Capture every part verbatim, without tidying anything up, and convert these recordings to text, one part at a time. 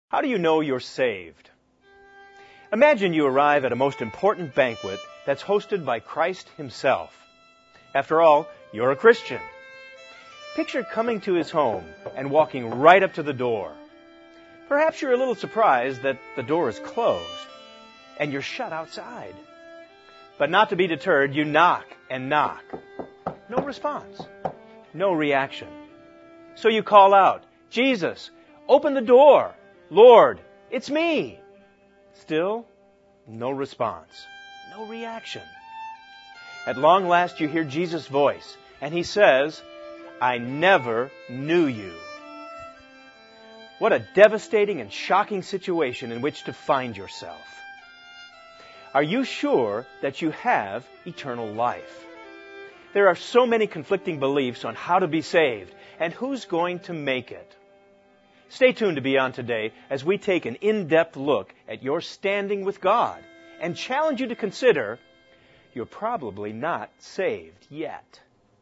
How do you know you're saved? Imagine you arrive at a most important banquet that's hosted by Christ Himself. After all, you're a Christian. Picture coming to His home and walking right up to the door. Perhaps you're a little surprised that the door is closed and you're shut outside. But not to be deterred, you knock and knock. No response. No reaction. So you call out, "Jesus, open the door. Lord, it's me." Still, no response. No reaction. At long last you hear Jesus' voice, and He says, "I never knew you." What a devastating and shocking situation in which to find yourself. Are you sure that you have eternal life? There are so many conflicting beliefs on how to be saved and who's going to make it. Stay tuned to Beyond Today as we take an in-depth look at your standing with God and challenge you to consider you're probably not saved yet.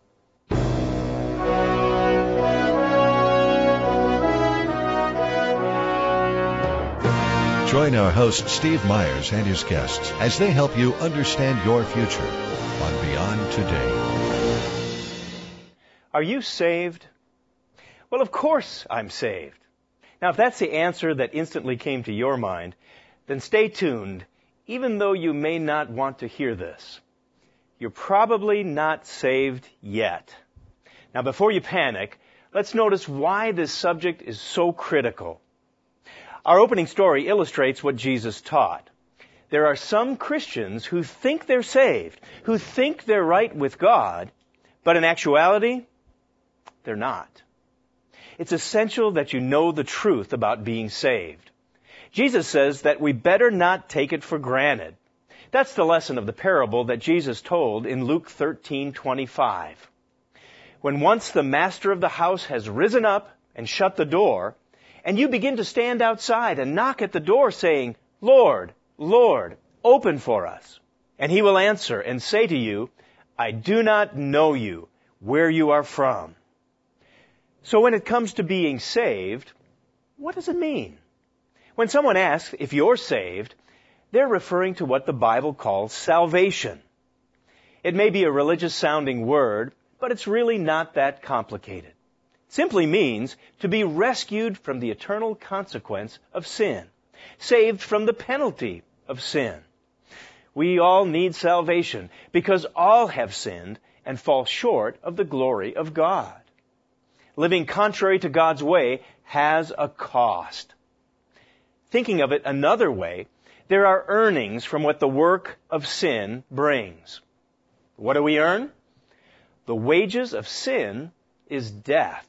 Join our host Steve Myers and his guests as they help you understand your future on Beyond Today. Are you saved? Well, of course I'm saved. Now, if that's the answer that instantly came to your mind, then stay tuned, even though you may not want to hear this. You're probably not saved yet. Now, before you panic, let's notice why this subject is so critical. Our opening story illustrates what Jesus taught. There are some Christians who think they're saved, who think they're right with God, but in actuality, they're not. It's essential that you know the truth about being saved. Jesus says that we better not take it for granted. That's the lesson of the parable that Jesus told in Luke thirteen twenty-five. When once the master of the house has risen up and shut the door, and you begin to stand outside and knock at the door saying, "Lord, Lord, open for us." And He will answer and say to you, "I do not know you, where you are from." So when it comes to being saved, what does it mean? When someone asks if you're saved, they're referring to what the Bible calls salvation. It may be a religious-sounding word, but it's really not that complicated. It simply means to be rescued from the eternal consequence of sin, saved from the penalty of sin. We all need salvation because all have sinned and fall short of the glory of God. Living contrary to God's way has a cost. Thinking of it another way, there are earnings from what the work of sin brings. What do we earn? The wages of sin is death.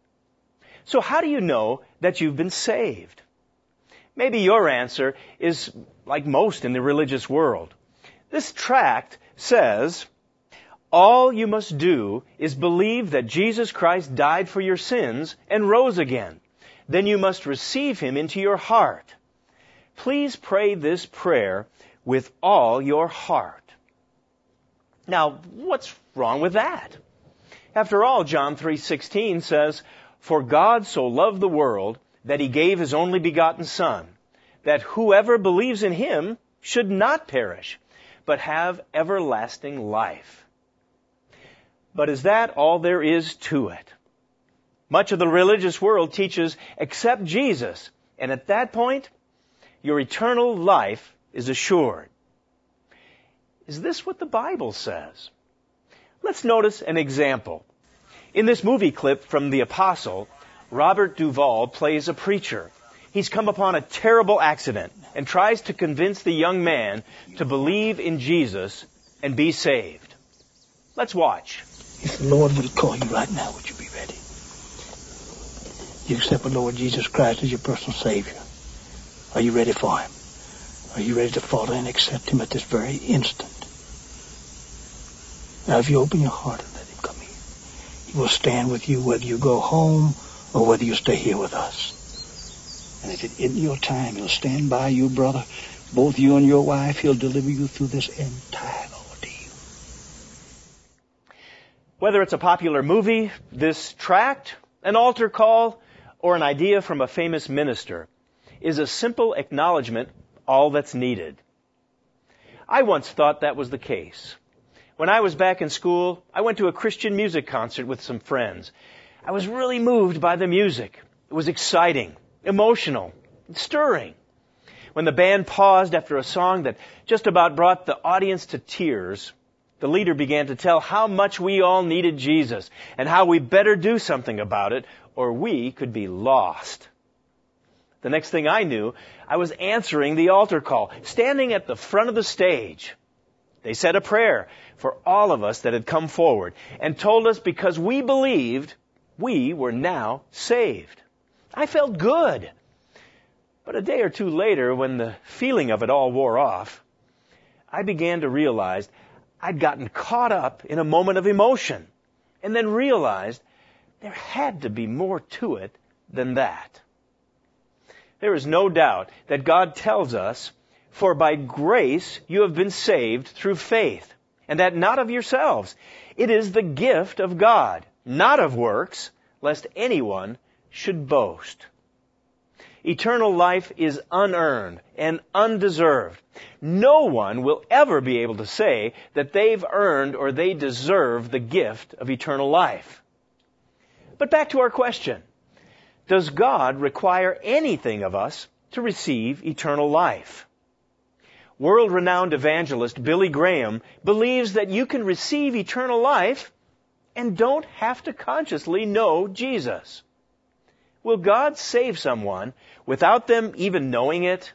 So how do you know that you've been saved? Maybe your answer is like most in the religious world. This tract says, all you must do is believe that Jesus Christ died for your sins and rose again. Then you must receive Him into your heart. Please pray this prayer with all your heart. Now, what's wrong with that? After all, John three sixteen says, "For God so loved the world that He gave His only begotten Son, that whoever believes in Him should not perish, but have everlasting life." But is that all there is to it? Much of the religious world teaches, accept Jesus, and at that point, your eternal life is assured. Is this what the Bible says? Let's notice an example. In this movie clip from The Apostle, Robert Duvall plays a preacher. He's come upon a terrible accident and tries to convince the young man to believe in Jesus and be saved. Let's watch. If the Lord would call you right now, would you be ready? You accept the Lord Jesus Christ as your personal Savior. Are you ready for Him? Are you ready to follow and accept Him at this very instant? Now, if you open your heart and let Him come in, He will stand with you whether you go home or whether you stay here with us. And if it isn't your time, He'll stand by you, brother. Both you and your wife, He'll deliver you through this entire ordeal. Whether it's a popular movie, this tract, an altar call, or an idea from a famous minister, is a simple acknowledgement all that's needed. I once thought that was the case. When I was back in school, I went to a Christian music concert with some friends. I was really moved by the music. It was exciting, emotional, and stirring. When the band paused after a song that just about brought the audience to tears, the leader began to tell how much we all needed Jesus and how we better do something about it or we could be lost. The next thing I knew, I was answering the altar call, standing at the front of the stage. They said a prayer for all of us that had come forward and told us because we believed, we were now saved. I felt good. But a day or two later, when the feeling of it all wore off, I began to realize I'd gotten caught up in a moment of emotion and then realized there had to be more to it than that. There is no doubt that God tells us, "For by grace you have been saved through faith, and that not of yourselves. It is the gift of God, not of works, lest anyone should boast." Eternal life is unearned and undeserved. No one will ever be able to say that they've earned or they deserve the gift of eternal life. But back to our question. Does God require anything of us to receive eternal life? World-renowned evangelist Billy Graham believes that you can receive eternal life and don't have to consciously know Jesus. Will God save someone without them even knowing it?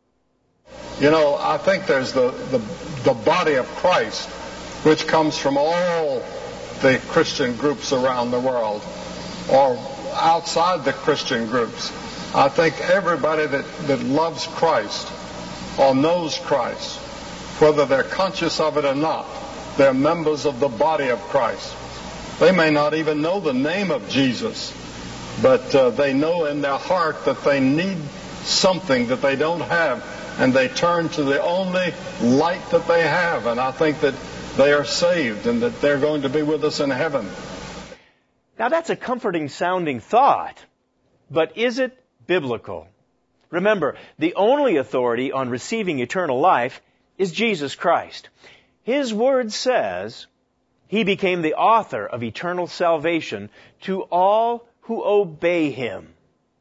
You know, I think there's the, the, the body of Christ, which comes from all the Christian groups around the world, or outside the Christian groups. I think everybody that, that loves Christ or knows Christ, whether they're conscious of it or not, they're members of the body of Christ. They may not even know the name of Jesus, but uh, they know in their heart that they need something that they don't have, and they turn to the only light that they have. And I think that they are saved and that they're going to be with us in heaven. Now that's a comforting sounding thought, but is it biblical? Remember, the only authority on receiving eternal life is Jesus Christ. His word says He became the author of eternal salvation to all who obey Him.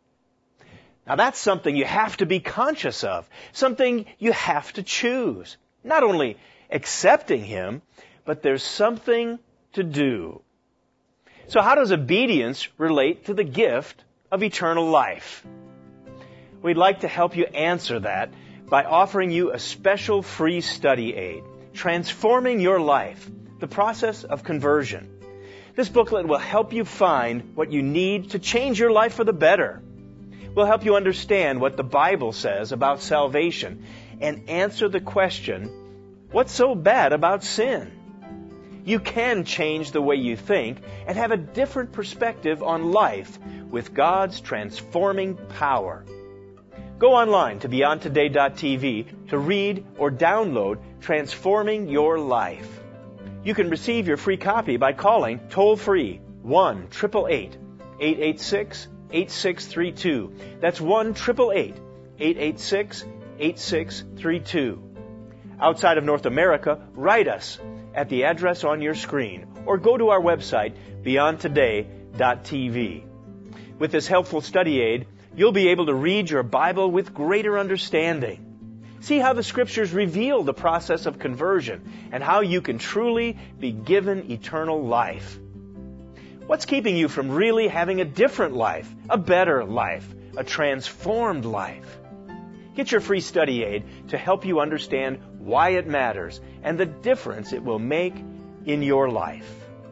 Now that's something you have to be conscious of, something you have to choose. Not only accepting Him, but there's something to do. So how does obedience relate to the gift of eternal life? We'd like to help you answer that by offering you a special free study aid, Transforming Your Life, the Process of Conversion. This booklet will help you find what you need to change your life for the better. We'll help you understand what the Bible says about salvation and answer the question, what's so bad about sin? You can change the way you think and have a different perspective on life with God's transforming power. Go online to beyond today dot t v to read or download Transforming Your Life. You can receive your free copy by calling toll-free one eight eight eight, eight eight six, eight six three two. That's one eight eight eight, eight eight six, eight six three two. Outside of North America, write us at the address on your screen or go to our website, beyond today dot t v. With this helpful study aid, you'll be able to read your Bible with greater understanding. See how the Scriptures reveal the process of conversion and how you can truly be given eternal life. What's keeping you from really having a different life, a better life, a transformed life? Get your free study aid to help you understand why it matters and the difference it will make in your life.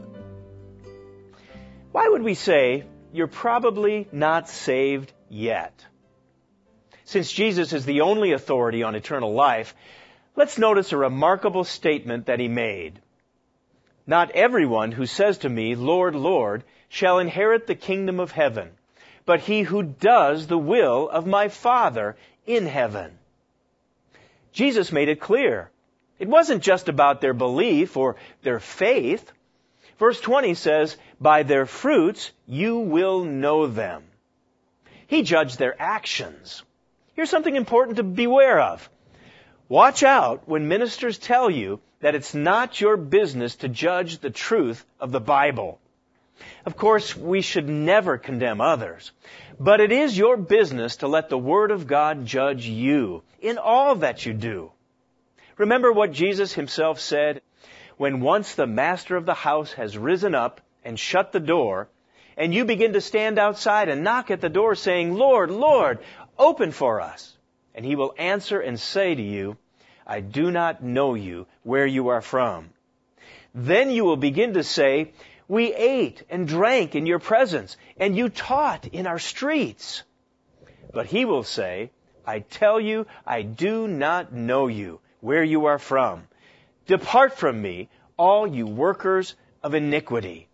Why would we say you're probably not saved yet? Since Jesus is the only authority on eternal life, let's notice a remarkable statement that He made. Not everyone who says to me, Lord, Lord, shall inherit the kingdom of heaven, but he who does the will of my Father in heaven. Jesus made it clear. It wasn't just about their belief or their faith. Verse twenty says, by their fruits you will know them. He judged their actions. Here's something important to beware of. Watch out when ministers tell you that it's not your business to judge the truth of the Bible. Of course, we should never condemn others, but it is your business to let the Word of God judge you in all that you do. Remember what Jesus himself said, when once the master of the house has risen up and shut the door, and you begin to stand outside and knock at the door saying, Lord, Lord, open for us. And he will answer and say to you, I do not know you, where you are from. Then you will begin to say, we ate and drank in your presence, and you taught in our streets. But he will say, I tell you, I do not know you, where you are from. Depart from me, all you workers of iniquity.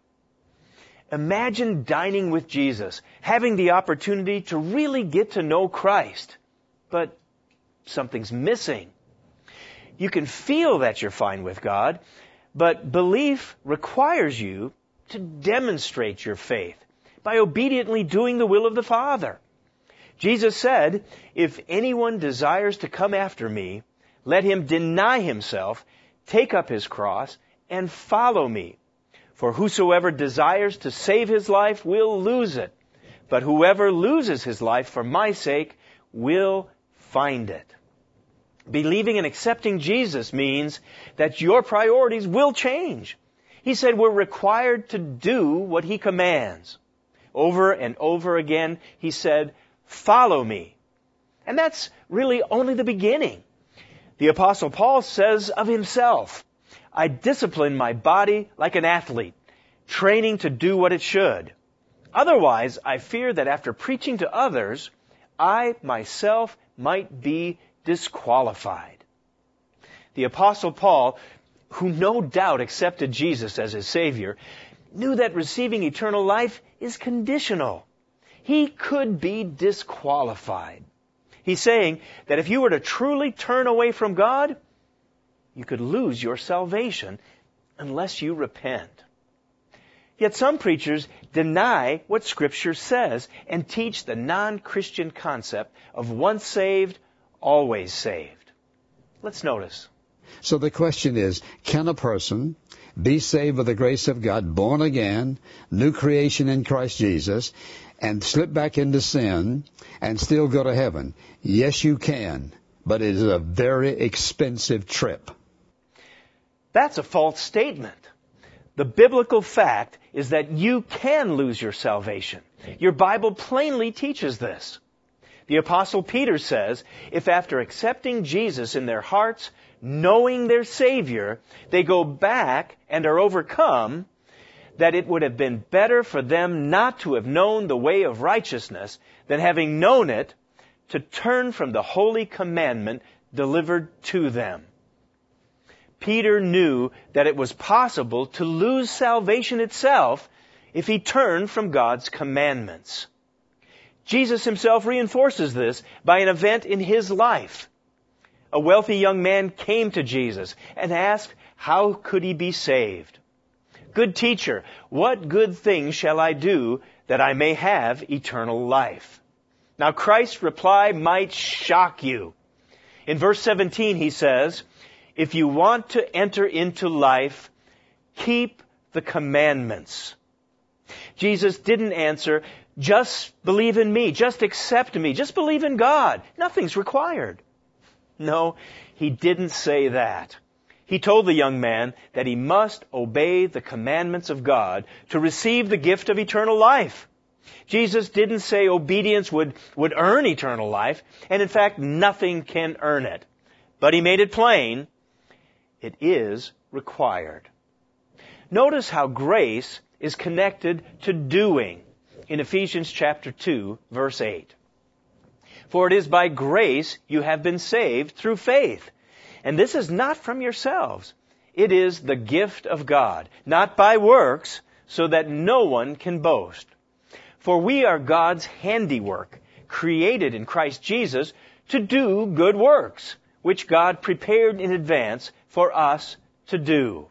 Imagine dining with Jesus, having the opportunity to really get to know Christ. But something's missing. You can feel that you're fine with God, but belief requires you to demonstrate your faith by obediently doing the will of the Father. Jesus said, if anyone desires to come after me, let him deny himself, take up his cross, and follow me. For whosoever desires to save his life will lose it, but whoever loses his life for my sake will find it. Believing and accepting Jesus means that your priorities will change. He said we're required to do what he commands. Over and over again, he said, follow me. And that's really only the beginning. The Apostle Paul says of himself, I discipline my body like an athlete, training to do what it should. Otherwise, I fear that after preaching to others, I myself might be disqualified. The Apostle Paul, who no doubt accepted Jesus as his Savior, knew that receiving eternal life is conditional. He could be disqualified. He's saying that if you were to truly turn away from God, you could lose your salvation unless you repent. Yet some preachers deny what Scripture says and teach the non-Christian concept of once saved, always saved. Let's notice. So the question is, can a person be saved by the grace of God, born again, new creation in Christ Jesus, and slip back into sin and still go to heaven? Yes, you can, but it is a very expensive trip. That's a false statement. The biblical fact is that you can lose your salvation. Your Bible plainly teaches this. The Apostle Peter says, if after accepting Jesus in their hearts, knowing their Savior, they go back and are overcome, that it would have been better for them not to have known the way of righteousness than having known it, to turn from the holy commandment delivered to them. Peter knew that it was possible to lose salvation itself if he turned from God's commandments. Jesus himself reinforces this by an event in his life. A wealthy young man came to Jesus and asked, how could he be saved? Good teacher, what good thing shall I do that I may have eternal life? Now Christ's reply might shock you. In verse seventeen he says, if you want to enter into life, keep the commandments. Jesus didn't answer, just believe in me, just accept me, just believe in God. Nothing's required. No, he didn't say that. He told the young man that he must obey the commandments of God to receive the gift of eternal life. Jesus didn't say obedience would, would earn eternal life, and in fact, nothing can earn it. But he made it plain, it is required. Notice how grace is connected to doing in Ephesians chapter two, verse eight. For it is by grace you have been saved through faith. And this is not from yourselves. It is the gift of God, not by works, so that no one can boast. For we are God's handiwork, created in Christ Jesus to do good works, which God prepared in advance for us to do.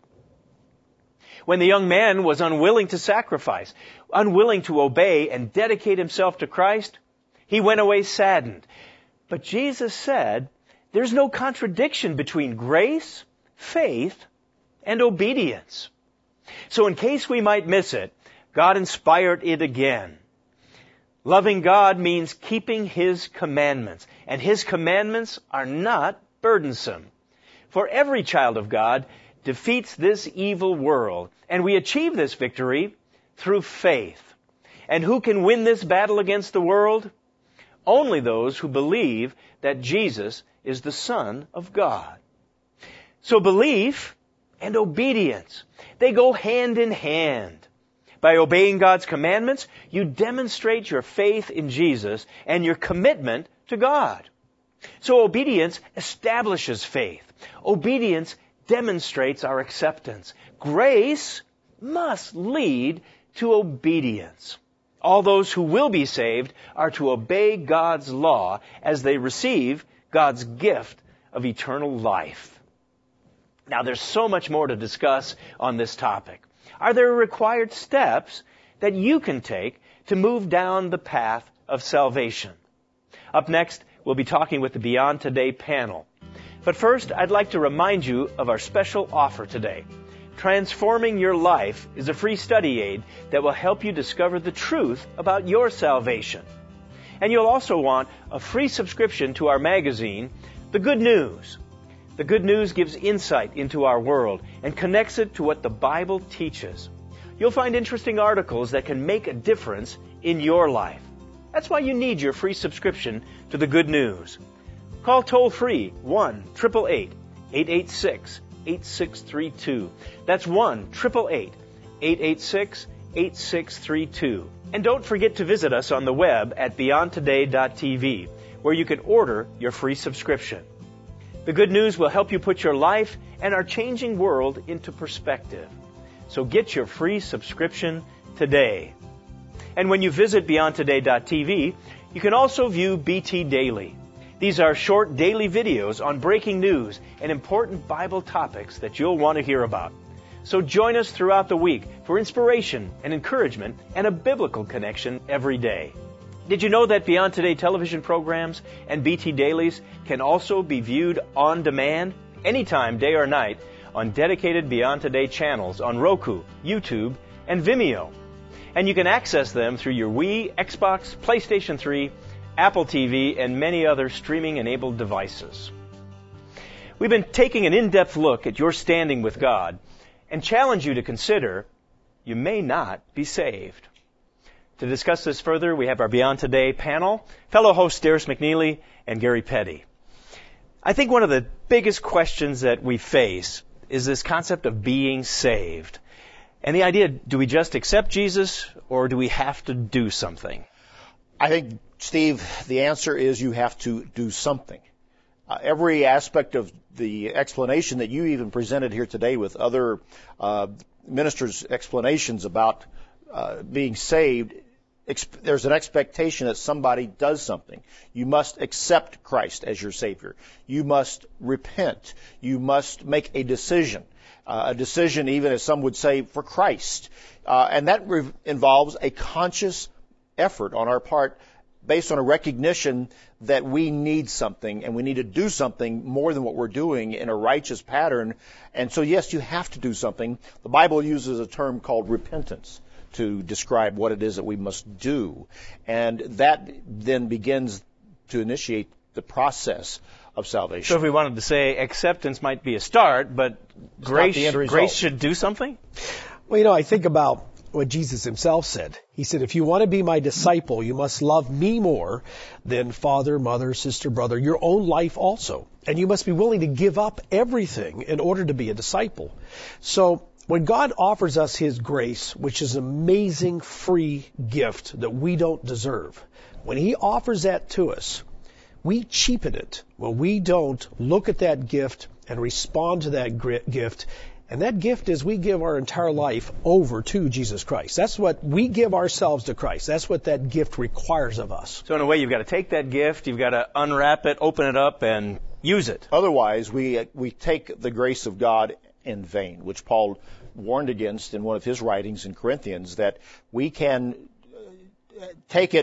When the young man was unwilling to sacrifice, unwilling to obey and dedicate himself to Christ, he went away saddened. But Jesus said there's no contradiction between grace, faith, and obedience. So in case we might miss it, God inspired it again. Loving God means keeping His commandments, and His commandments are not burdensome. For every child of God defeats this evil world, and we achieve this victory through faith. And who can win this battle against the world? Only those who believe that Jesus is the Son of God. So belief and obedience, they go hand in hand. By obeying God's commandments, you demonstrate your faith in Jesus and your commitment to God. So obedience establishes faith. Obedience demonstrates our acceptance. Grace must lead to obedience. All those who will be saved are to obey God's law as they receive God's gift of eternal life. Now, there's so much more to discuss on this topic. Are there required steps that you can take to move down the path of salvation? Up next, we'll be talking with the Beyond Today panel. But first, I'd like to remind you of our special offer today. Transforming Your Life is a free study aid that will help you discover the truth about your salvation. And you'll also want a free subscription to our magazine, The Good News. The Good News gives insight into our world and connects it to what the Bible teaches. You'll find interesting articles that can make a difference in your life. That's why you need your free subscription to The Good News. Call toll-free one eight eight eight, eight eight six, eight six three two. That's one eight eight eight, eight eight six, eight six three two. And don't forget to visit us on the web at beyond today dot t v, where you can order your free subscription. The Good News will help you put your life and our changing world into perspective. So get your free subscription today. And when you visit beyond today dot t v, you can also view B T Daily. These are short daily videos on breaking news and important Bible topics that you'll want to hear about. So join us throughout the week for inspiration and encouragement and a biblical connection every day. Did you know that Beyond Today television programs and B T Dailies can also be viewed on demand anytime, day or night, on dedicated Beyond Today channels on Roku, YouTube, and Vimeo? And you can access them through your Wii, Xbox, PlayStation three, Apple T V, and many other streaming-enabled devices. We've been taking an in-depth look at your standing with God and challenge you to consider you may not be saved. To discuss this further, we have our Beyond Today panel, fellow hosts Darius McNeely and Gary Petty. I think one of the biggest questions that we face is this concept of being saved. And the idea, do we just accept Jesus or do we have to do something? I think, Steve, the answer is you have to do something. Uh, every aspect of the explanation that you even presented here today with other uh, ministers' explanations about uh, being saved, exp- there's an expectation that somebody does something. You must accept Christ as your Savior. You must repent. You must make a decision. Uh, a decision, even as some would say, for Christ. Uh, and that re- involves a conscious effort on our part based on a recognition that we need something and we need to do something more than what we're doing in a righteous pattern. And so, yes, you have to do something. The Bible uses a term called repentance to describe what it is that we must do. And that then begins to initiate the process of salvation. So if we wanted to say acceptance might be a start, but It's grace, not the end result. grace should do something? Well, you know, I think about what Jesus himself said. He said, if you want to be my disciple, you must love me more than father, mother, sister, brother, your own life also. And you must be willing to give up everything in order to be a disciple. So when God offers us his grace, which is an amazing free gift that we don't deserve, when he offers that to us, we cheapen it when we don't look at that gift and respond to that gift. And that gift is we give our entire life over to Jesus Christ. That's what we give ourselves to Christ. That's what that gift requires of us. So in a way, you've got to take that gift, you've got to unwrap it, open it up, and use it. Otherwise, we we take the grace of God in vain, which Paul warned against in one of his writings in Corinthians, that we can take it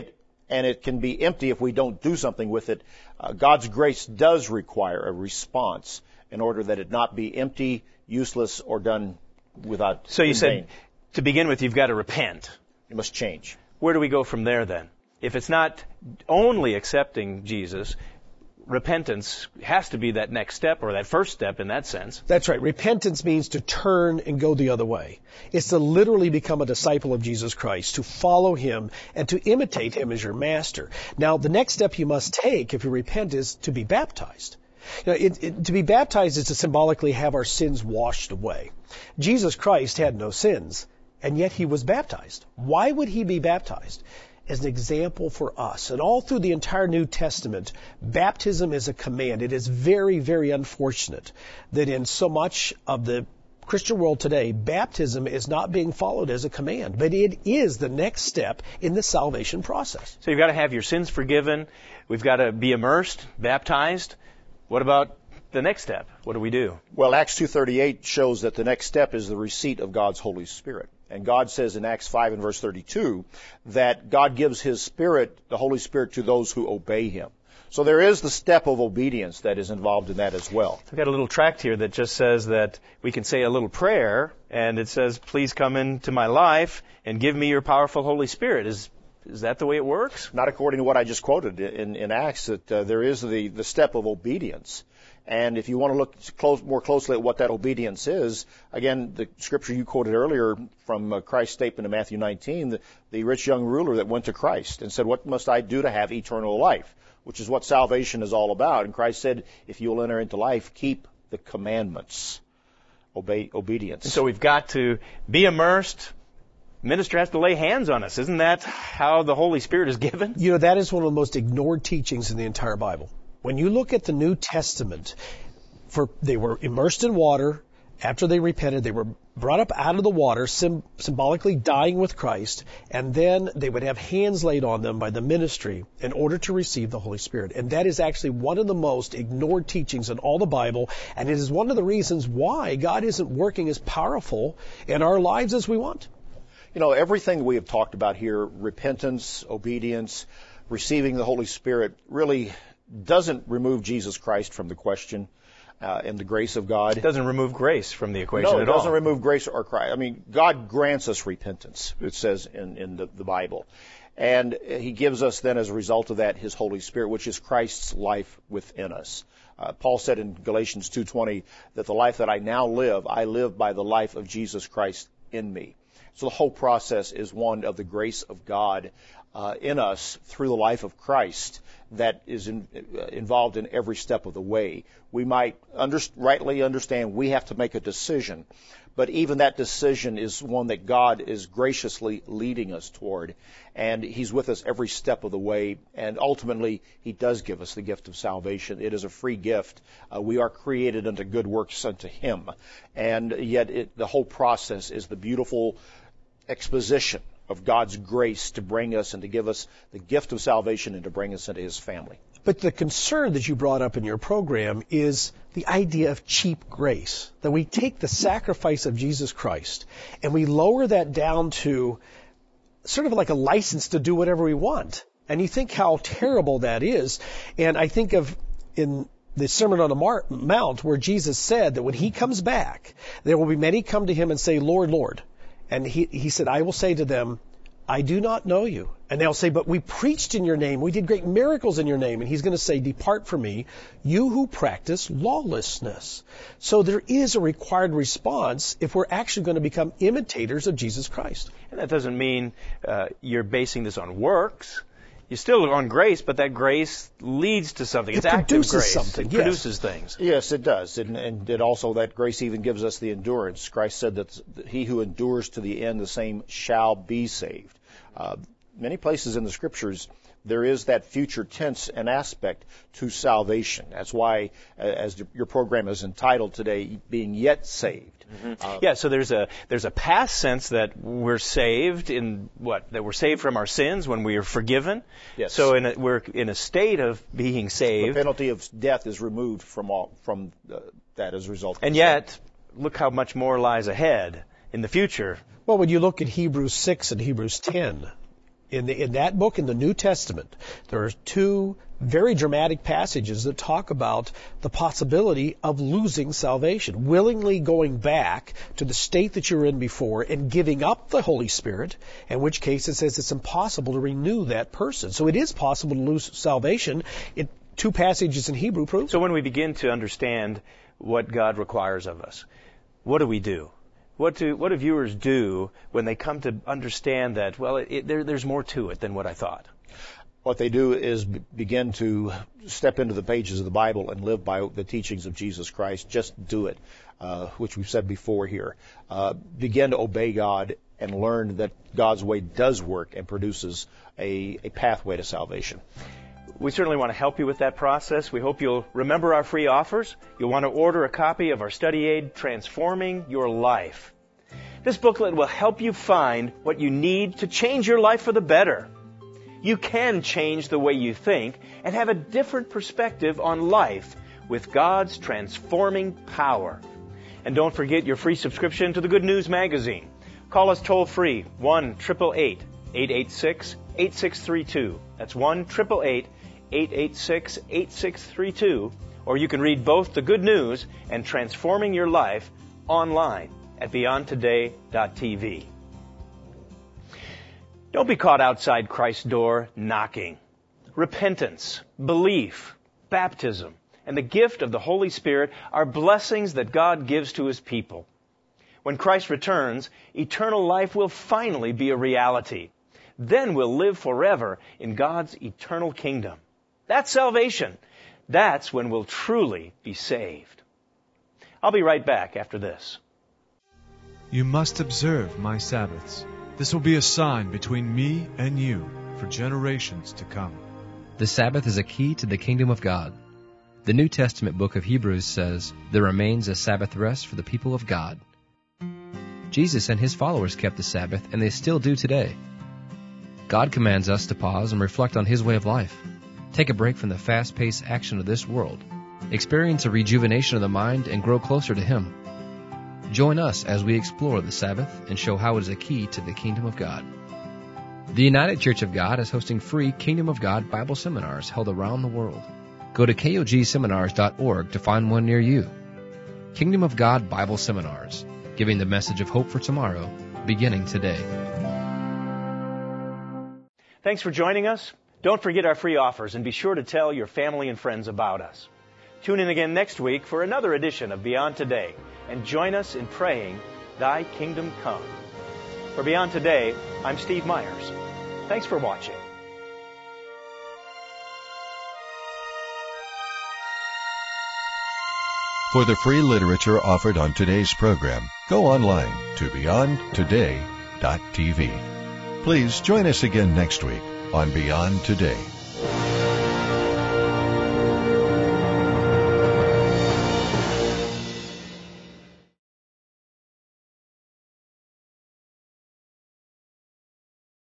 and it can be empty if we don't do something with it. Uh, God's grace does require a response in order that it not be empty, useless, or done without. So you said, vain. To begin with, you've got to repent. You must change. Where do we go from there then? If it's not only accepting Jesus, repentance has to be that next step, or that first step in that sense. That's right. Repentance means to turn and go the other way. It's to literally become a disciple of Jesus Christ, to follow him and to imitate him as your master. Now, the next step you must take if you repent is to be baptized. You know, it, it, to be baptized is to symbolically have our sins washed away. Jesus Christ had no sins, and yet he was baptized. Why would he be baptized? As an example for us. And all through the entire New Testament, baptism is a command. It is very, very unfortunate that in so much of the Christian world today, baptism is not being followed as a command, but it is the next step in the salvation process. So you've got to have your sins forgiven. We've got to be immersed, baptized. What about the next step? What do we do? Well, Acts two thirty-eight shows that the next step is the receipt of God's Holy Spirit. And God says in Acts five and verse thirty-two that God gives his Spirit, the Holy Spirit, to those who obey him. So there is the step of obedience that is involved in that as well. I've got a little tract here that just says that we can say a little prayer, and it says, please come into my life and give me your powerful Holy Spirit. Is is that the way it works? Not according to what I just quoted in, in Acts, that uh, there is the, the step of obedience. And if you want to look close, more closely at what that obedience is, again, the scripture you quoted earlier from uh, Christ's statement in Matthew nineteen, the, the rich young ruler that went to Christ and said, what must I do to have eternal life? Which is what salvation is all about. And Christ said, if you will enter into life, keep the commandments. Obey, obedience. And so we've got to be immersed. Minister has to lay hands on us. Isn't that how the Holy Spirit is given? You know, that is one of the most ignored teachings in the entire Bible. When you look at the New Testament, for they were immersed in water. After they repented, they were brought up out of the water, sim- symbolically dying with Christ, and then they would have hands laid on them by the ministry in order to receive the Holy Spirit. And that is actually one of the most ignored teachings in all the Bible, and it is one of the reasons why God isn't working as powerful in our lives as we want. You know, everything we have talked about here, repentance, obedience, receiving the Holy Spirit, really doesn't remove Jesus Christ from the question. Uh, and the grace of God. It doesn't remove grace from the equation at all. No, it it doesn't all. remove grace or Christ. I mean, God grants us repentance, it says in, in the, the Bible. And he gives us then, as a result of that, his Holy Spirit, which is Christ's life within us. Uh, Paul said in Galatians two twenty that the life that I now live, I live by the life of Jesus Christ in me. So the whole process is one of the grace of God uh, in us through the life of Christ that is in, uh, involved in every step of the way. We might under, rightly understand we have to make a decision, but even that decision is one that God is graciously leading us toward, and he's with us every step of the way, and ultimately he does give us the gift of salvation. It is a free gift. Uh, we are created unto good works unto him, and yet it, the whole process is the beautiful exposition of God's grace to bring us and to give us the gift of salvation and to bring us into his family. But the concern that you brought up in your program is the idea of cheap grace, that we take the sacrifice of Jesus Christ and we lower that down to sort of like a license to do whatever we want. And you think how terrible that is. And I think of in the Sermon on the Mar- Mount where Jesus said that when he comes back, there will be many come to him and say, Lord, Lord. And he, he said, I will say to them, I do not know you. And they'll say, but we preached in your name. We did great miracles in your name. And he's going to say, depart from me, you who practice lawlessness. So there is a required response if we're actually going to become imitators of Jesus Christ. And that doesn't mean uh, you're basing this on works. You're still on grace, but that grace leads to something. It's it active produces grace. something. It yes. produces things. Yes, it does. And, and it also, that grace even gives us the endurance. Christ said that he who endures to the end, the same shall be saved. Uh, many places in the scriptures, there is that future tense and aspect to salvation. That's why, uh, as your program is entitled today, being yet saved. Mm-hmm. Uh, yeah, so there's a there's a past sense that we're saved in what that we're saved from our sins when we are forgiven. Yes. So in a, we're in a state of being saved. The penalty of death is removed from all from uh, that as a result. Of and yet, look how much more lies ahead in the future. Well, when you look at Hebrews six and Hebrews ten, In, the, in that book, in the New Testament, there are two very dramatic passages that talk about the possibility of losing salvation, willingly going back to the state that you were in before and giving up the Holy Spirit, in which case it says it's impossible to renew that person. So it is possible to lose salvation. It, two passages in Hebrew prove. So when we begin to understand what God requires of us, what do we do? What do what do viewers do when they come to understand that, well, it, it, there, there's more to it than what I thought? What they do is b- begin to step into the pages of the Bible and live by the teachings of Jesus Christ. Just do it, uh, which we've said before here. Uh, begin to obey God and learn that God's way does work and produces a, a pathway to salvation. We certainly want to help you with that process. We hope you'll remember our free offers. You'll want to order a copy of our study aid, Transforming Your Life. This booklet will help you find what you need to change your life for the better. You can change the way you think and have a different perspective on life with God's transforming power. And don't forget your free subscription to the Good News Magazine. Call us toll-free, one eight eight eight, eight eight six, eight six three two. That's one eight eight eight, eight eight six, eight six three two. Or you can read both the Good News and Transforming Your Life online at beyond today dot t v. Don't be caught outside Christ's door knocking. Repentance, belief, baptism, and the gift of the Holy Spirit are blessings that God gives to His people. When Christ returns, eternal life will finally be a reality. Then we'll live forever in God's eternal kingdom. That's salvation. That's when we'll truly be saved. I'll be right back after this. You must observe my Sabbaths. This will be a sign between me and you for generations to come. The Sabbath is a key to the kingdom of God. The New Testament book of Hebrews says, there remains a Sabbath rest for the people of God. Jesus and His followers kept the Sabbath, and they still do today. God commands us to pause and reflect on His way of life. Take a break from the fast-paced action of this world. Experience a rejuvenation of the mind and grow closer to Him. Join us as we explore the Sabbath and show how it is a key to the kingdom of God. The United Church of God is hosting free Kingdom of God Bible seminars held around the world. Go to K O G seminars dot org to find one near you. Kingdom of God Bible Seminars, giving the message of hope for tomorrow, beginning today. Thanks for joining us. Don't forget our free offers and be sure to tell your family and friends about us. Tune in again next week for another edition of Beyond Today and join us in praying, Thy Kingdom Come. For Beyond Today, I'm Steve Myers. Thanks for watching. For the free literature offered on today's program, go online to beyond today dot t v. Please join us again next week on Beyond Today.